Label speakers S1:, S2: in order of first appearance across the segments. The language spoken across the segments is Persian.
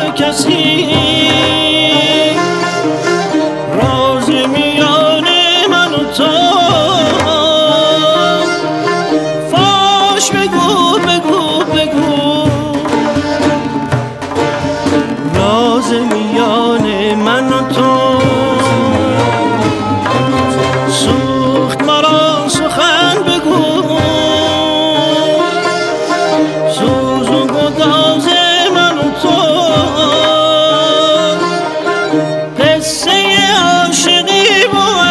S1: کسی راز میان من و تو فاش بگو بگو بگو راز میان من و تو سوخت مرا سخن بگو سوز و گداز من و تو قصه عاشقی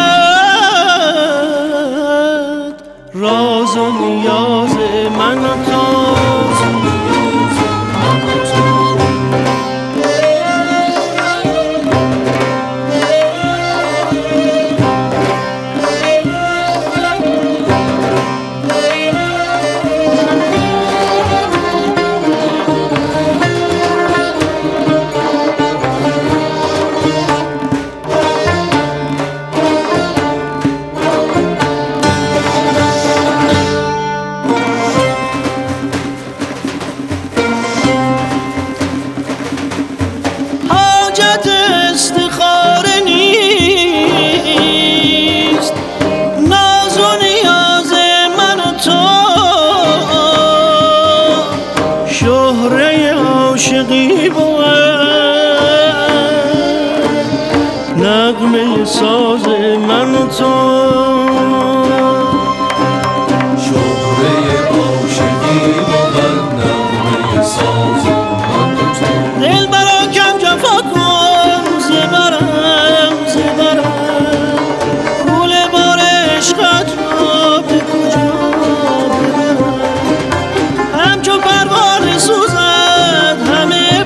S1: بود راز و نیاز من و تو استخاره نیست ناز و نیاز من و تو شهره عاشقی بود نغمه ساز من و تو
S2: شهره عاشقی بود نغمه ساز من و تو
S1: دل برا کم جفا کن زبرم زبرم گول بار عشقت را به کجا ببرم همچو پروانه سوزد همه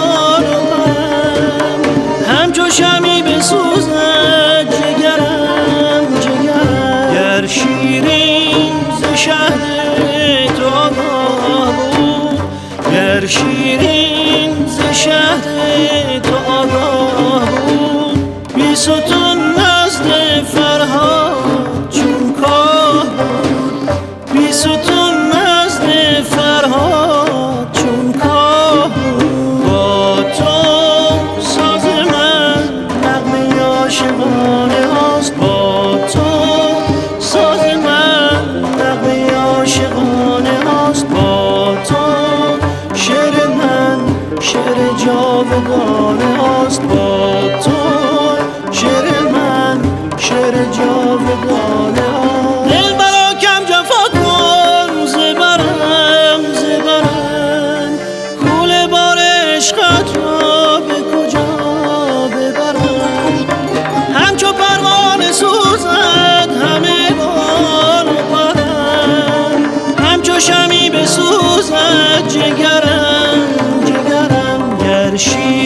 S1: بارم همچو شمی بسوزد جگرم جگرم گر شیرین ز شهد تو آگاه بود گر شیرین ز شهد تو آگاه بود بی ستون نزد فرهاد چون کاه بود بی ستون نزد فرهاد چون کاه بود با تو ساز من نغمه عاشقانه هاست با تو ساز من نغمه عاشقانه هاست با تو شعر من شعر جاودانه هاست با تو شعر من شعر جاودانه هاست دل برا کم جفا کن زبرم زبرم کول بار عشقت را به کجا ببرم همچو پروانه سوزد همه بال و پرم همچو شمی بسوزد جگرم جگرم گر شیر